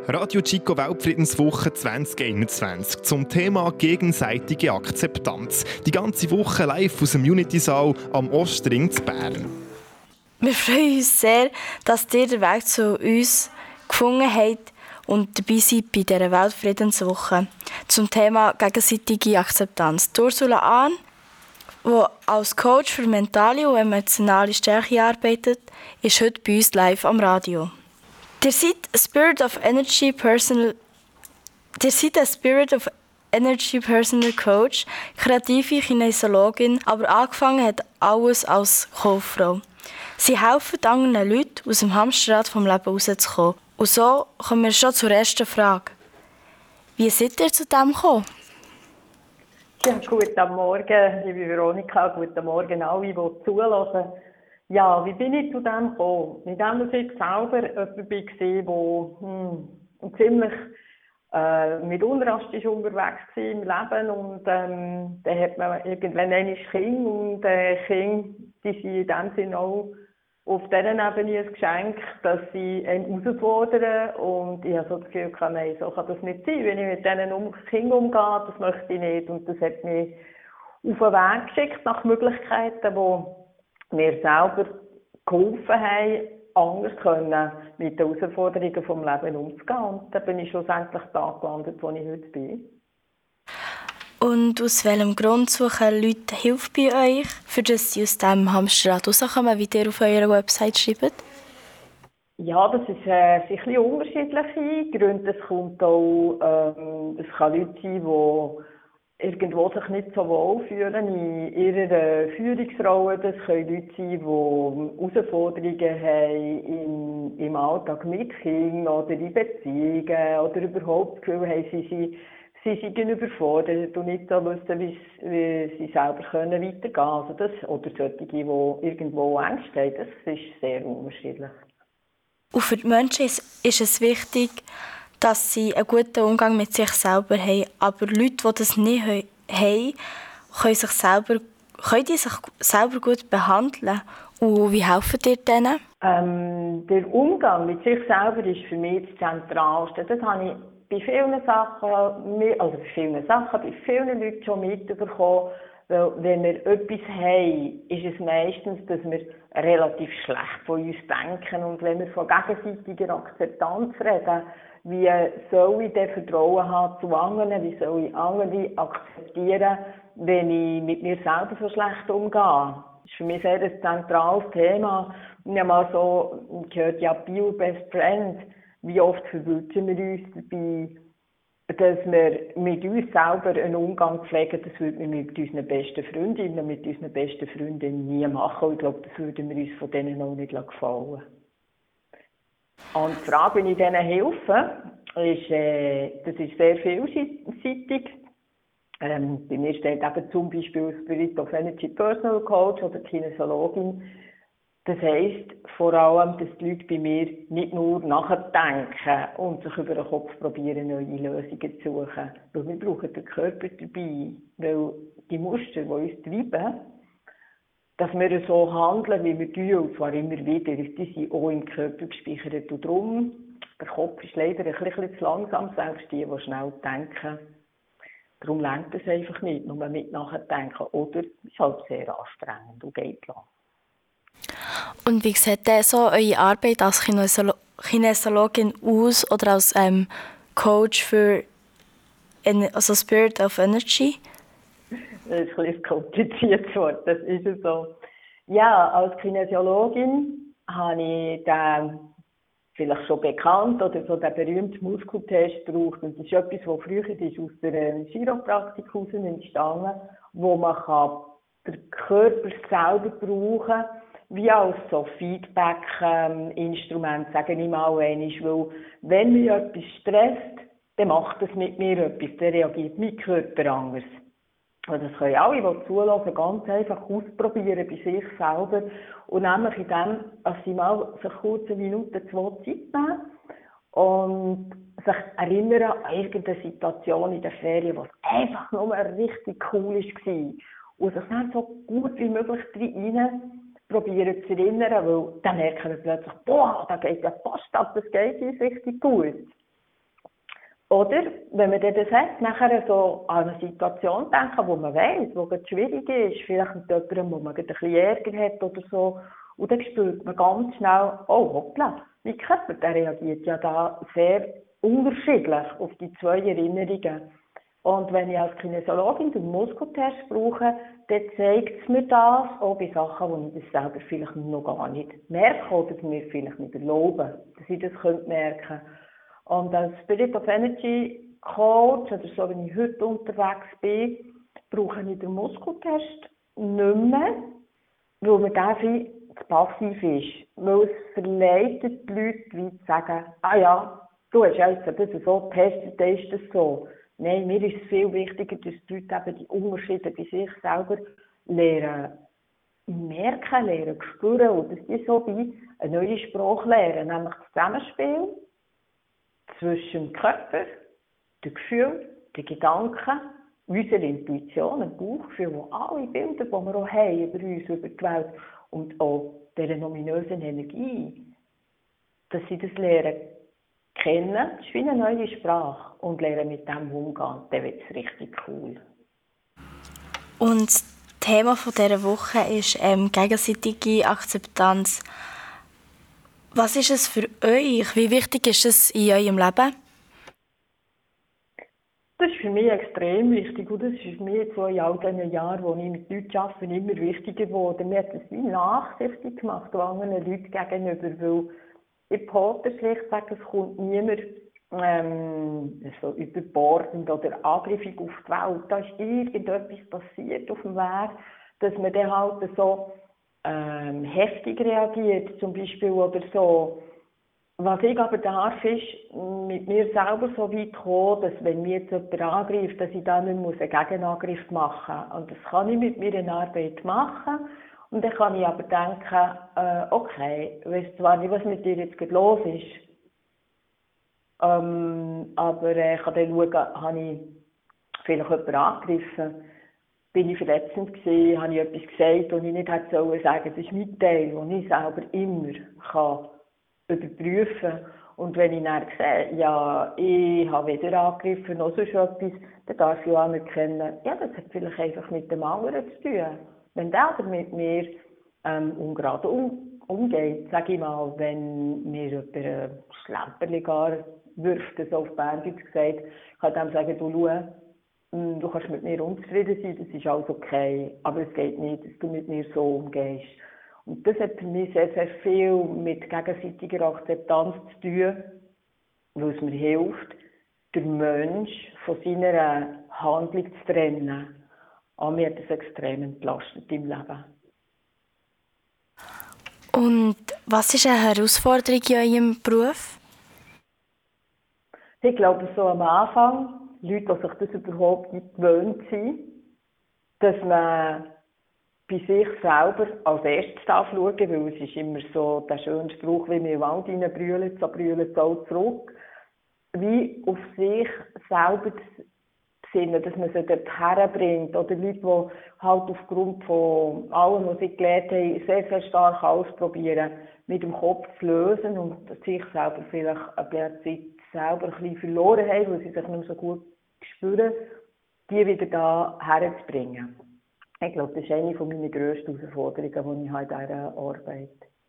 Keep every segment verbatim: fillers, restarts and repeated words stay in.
Radio Chico Weltfriedenswoche zwanzig einundzwanzig zum Thema gegenseitige Akzeptanz. Die ganze Woche live aus dem Unity-Saal am Ostring zu Bern. Wir freuen uns sehr, dass ihr den Weg zu uns gefunden habt und dabei seid bei dieser Weltfriedenswoche zum Thema gegenseitige Akzeptanz. Ursula Ahn, die als Coach für mentale und emotionale Stärke arbeitet, ist heute bei uns live am Radio. Ihr seid Spirit of Energy Personal, ihr seid ein Spirit of Energy Personal Coach, kreative Kinesiologin, aber angefangen hat alles als Kauffrau. Sie helfen anderen Leuten, aus dem Hamsterrad vom Leben rauszukommen. Und so kommen wir schon zur ersten Frage. Wie seid ihr zu dem gekommen? Ja, guten Morgen, liebe Veronika, guten Morgen alle, die zuhören. Ja, wie bin ich zu dem gekommen? Indem ich selber jemand war, der hm, ziemlich äh, mit Unrast unterwegs war im Leben. Und ähm, dann hat man irgendwann ein Kind und äh, Kinder, die sind in dem Sinne auch auf dieser Ebene ein Geschenk, dass sie einen herausfordern. Und ich habe so das Gefühl, nein, so kann das nicht sein. Wenn ich mit diesen um Kindern umgehe, das möchte ich nicht. Und das hat mich auf den Weg geschickt nach Möglichkeiten, die mir selber geholfen haben, anders können mit den Herausforderungen des Lebens umzugehen. Und dann bin ich schlussendlich da gelandet, wo ich heute bin. Und aus welchem Grund suchen Leute Hilfe bei euch, für das sie aus diesem Hamsterrad rauskommen, wie ihr auf eurer Website schreibt? Ja, das ist äh, sicher unterschiedliche Gründe. Es kommt auch, ähm, es kann Leute sein, die irgendwo sich nicht so wohl fühlen in ihrer Führungsrolle. Das können Leute sein, die Herausforderungen haben im, im Alltag mit Kindern oder in Beziehungen oder überhaupt das Gefühl haben, sie sind Sie sind überfordert und nicht so wissen, wie, wie sie selber können weitergehen können. Also das, oder solche, die irgendwo Ängste haben, das ist sehr unterschiedlich. Und für die Menschen ist, ist es wichtig, dass sie einen guten Umgang mit sich selber haben. Aber Leute, die das nicht haben, können, sich selber, können die sich selber gut behandeln. Und wie helfen ihr denen? Ähm, der Umgang mit sich selber ist für mich das Zentralste. Das habe ich bei vielen Sachen, also bei vielen Sachen, bei vielen Leuten schon mitbekommen, weil wenn wir etwas haben, ist es meistens, dass wir relativ schlecht von uns denken. Und wenn wir von gegenseitiger Akzeptanz reden, wie soll ich denn Vertrauen haben zu anderen, wie soll ich andere akzeptieren, wenn ich mit mir selber so schlecht umgehe? Das ist für mich sehr ein zentrales Thema. Ich habe mal so gehört, ja, Be Your Best Friend. Wie oft verwünschen wir uns dabei, dass wir mit uns selber einen Umgang pflegen, das würden wir mit unseren besten Freundinnen, mit unseren besten Freundinnen nie machen. Und ich glaube, das würden wir uns von denen auch nicht gefallen. Und die Frage, wie ich denen helfe, ist, äh, das ist sehr vielseitig. Ähm, bei mir steht eben zum Beispiel Spirit of Energy Personal Coach oder Kinesiologin. Das heisst vor allem, dass die Leute bei mir nicht nur nachdenken und sich über den Kopf probieren, neue Lösungen zu suchen. Weil wir brauchen den Körper dabei. Weil die Muster, die uns treiben, dass wir so handeln, wie wir tun, und zwar immer wieder, die sind auch im Körper gespeichert. Und darum, der Kopf ist leider ein bisschen zu langsam, selbst die, die schnell denken. Darum lernt es einfach nicht, nur mit nachdenken. Oder es ist halt sehr anstrengend und geht lang. Und wie sieht denn so eure Arbeit als Kinesiolo- Kinesiologin aus oder als ähm, Coach für en- also Spirit of Energy? Das ist ein bisschen kompliziertes Wort, das ist es so. Ja, als Kinesiologin habe ich den vielleicht schon bekannt oder so den berühmten Muskeltest gebraucht. Und das ist etwas, das früher ist aus der Chiropraktik heraus entstanden, wo man kann den Körper selber brauchen kann, wie als so Feedback-Instrument, ähm, sage ich mal einmal. Weil wenn mich etwas stresst, dann macht es mit mir etwas, dann reagiert mein Körper anders. Und das können alle, die zuhören, ganz einfach ausprobieren bei sich selber. Und nämlich in dem, dass sie mal sich kurz eine Minute, zwei Zeit nehmen und sich erinnern an irgendeine Situation in der Ferien, die einfach nur richtig cool war. Und sich dann so gut wie möglich rein probieren zu erinnern, weil dann merken wir plötzlich, boah, da geht ja fast ab, das geht uns richtig gut. Oder, wenn man dann das hat, nachher so an eine Situation denken, wo man weiss, wo gerade schwierig ist, vielleicht mit jemandem, wo man gerade ein bisschen Ärger hat oder so, und dann spürt man ganz schnell, oh hoppla, mein Körper, der reagiert ja da sehr unterschiedlich auf die zwei Erinnerungen. Und wenn ich als Kinesiologin den Muskeltest brauche, dann zeigt es mir das, auch bei Sachen, wo ich das selber vielleicht noch gar nicht merke oder mir vielleicht nicht erlaube, dass ich das könnte merken. Und als Spirit of Energy Coach, oder so wie ich heute unterwegs bin, brauche ich den Muskeltest nicht mehr, weil mir der viel zu passiv ist. Weil es verleitet die Leute, wie zu sagen, ah ja, du hast jetzt das so getestet, dann ist das so. Nein, mir ist es viel wichtiger, dass die Leute eben die Unterschiede bei sich selber lernen, merken, lernen, spüren und dass die so wie eine neue Sprache lernen, nämlich das Zusammenspiel zwischen dem Körper, dem Gefühl, den Gedanken, unserer Intuition, dem Bauchgefühl, wo alle Bilder, die wir auch haben über uns, über die Welt und auch dieser ominösen Energie, dass sie das lernen kennen, das ist wie eine neue Sprache und lernen mit dem umgehen, dann wird es richtig cool. Und das Thema dieser Woche ist ähm, gegenseitige Akzeptanz. Was ist es für euch? Wie wichtig ist es in eurem Leben? Das ist für mich extrem wichtig und das ist für mich jetzt so in all diesen Jahren, wo ich mit Leuten arbeite, immer wichtiger geworden. Mir hat das wie nachsichtig gemacht anderen Leuten gegenüber, weil ich behaupte schlicht sagen, es kommt niemand ähm, so überbordend oder angriffig auf die Welt. Da ist irgendetwas passiert auf dem Weg, dass man dann halt so ähm, heftig reagiert, zum Beispiel, oder so. Was ich aber darf, ist mit mir selber so weit kommen, dass wenn mir jetzt jemand angreift, dass ich dann nicht mehr einen Gegenangriff machen muss. Und das kann ich mit meiner Arbeit machen. Und dann kann ich aber denken, äh, okay, ich weiss zwar nicht, was mit dir jetzt gerade los ist, ähm, aber äh, ich kann dann schauen, habe ich vielleicht jemanden angegriffen, bin ich verletzend gewesen, habe ich etwas gesagt, was ich nicht hätte sollen sagen. Das ist mein Teil, den ich selber immer kann überprüfen. Und wenn ich dann sehe, ja, ich habe wieder angegriffen oder sonst etwas, dann darf ich auch anerkennen, ja, das hat vielleicht einfach mit dem anderen zu tun. Wenn der aber mit mir ähm, ungerade um, umgeht, sage ich mal, wenn mir jemand ein Schlemperli gar wirft, so auf Berndeutsch gesagt, kann ich dem sagen, du schau, du kannst mit mir unzufrieden sein, das ist alles okay, aber es geht nicht, dass du mit mir so umgehst. Und das hat für mich sehr, sehr viel mit gegenseitiger Akzeptanz zu tun, weil es mir hilft, den Mensch von seiner Handlung zu trennen. Aber mir hat das extrem entlastet im Leben. Und was ist eine Herausforderung in eurem Beruf? Ich glaube, so am Anfang, Leute, die sich das überhaupt nicht gewöhnt sind, dass man bei sich selber als erstes schauen darf, weil es ist immer so der schöne Spruch, wie wir im Wald reinbrüllen, so brüllen sie auch zurück. Wie auf sich selber zu besinnen, dass man sie dort herbringt. Oder Leute, die halt aufgrund von allem, was sie gelernt haben, sehr, sehr stark ausprobieren, mit dem Kopf zu lösen und sich selber vielleicht ein bisschen selber ein bisschen verloren haben, weil sie sich nicht mehr so gut spüren, die wieder da herzubringen. Ich glaube, das ist eine meiner grössten Herausforderungen, die ich habe in dieser Arbeit.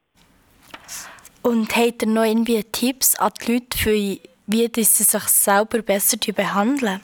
Und habt ihr noch irgendwie Tipps an die Leute, für wie sie sich selber besser behandeln?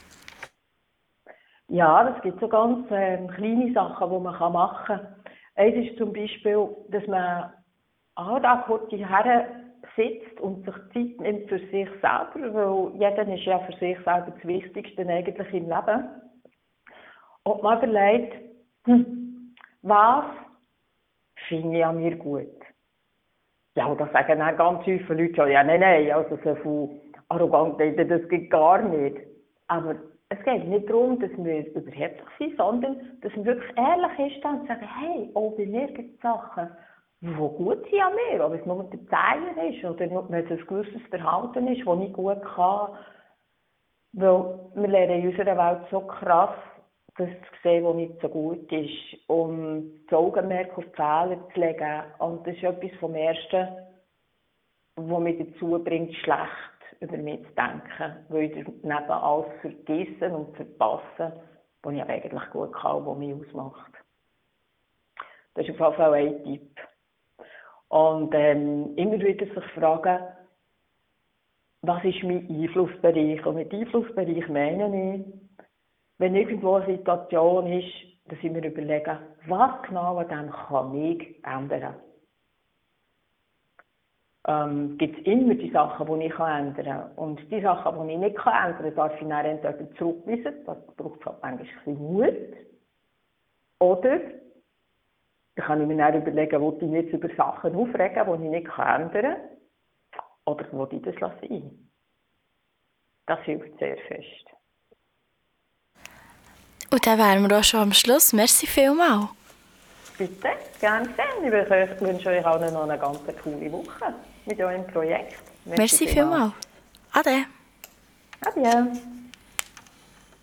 Ja, es gibt so ganz ähm, kleine Sachen, die man machen kann. Eins ist zum Beispiel, dass man all da kurz hierher sitzt und sich Zeit nimmt für sich selber, weil jeder ist ja für sich selber das Wichtigste eigentlich im Leben. Und man überlegt, hm, was finde ich an mir gut? Ja, da sagen dann ganz viele Leute schon, ja, nein, nein, also so viel arrogant, das geht gar nicht. Aber es geht nicht darum, dass wir überheblich sind, sondern dass man wirklich ehrlich ist und sagen, hey, auch bei mir gibt es Sachen, die gut sind an mir, ob es nur der Zeiger ist oder wenn es ein gewisses Verhalten ist, das ich gut kann. Weil wir lernen in unserer Welt so krass, das zu sehen, was nicht so gut ist, um das Augenmerk auf die Fehler zu legen. Und das ist etwas vom Ersten, was mich dazu bringt, schlecht über mich zu denken, weil ich neben alles vergessen und verpassen, was ich eigentlich gut kann, was mich ausmacht. Das ist auf jeden Fall ein Tipp. Und ähm, immer wieder sich fragen, was ist mein Einflussbereich? Und mit Einflussbereich meine ich, wenn irgendwo eine Situation ist, dass ich mir überlege, was genau an dem kann ich ändern. Ähm, gibt es immer die Sachen, die ich ändern kann. Und die Sachen, die ich nicht ändern kann, darf ich dann entweder zurückweisen, das braucht halt manchmal ein bisschen Mut. Oder dann kann ich mir dann überlegen, will ich jetzt über Sachen aufregen, die ich nicht ändern kann. Oder will ich das sein? Das hilft sehr fest. Und dann wären wir auch schon am Schluss. Merci vielmals. Bitte, gerne schön. Ich wünsche euch allen noch eine ganz coole Woche mit eurem Projekt. Merci, Merci vielmals. Ade. Adieu.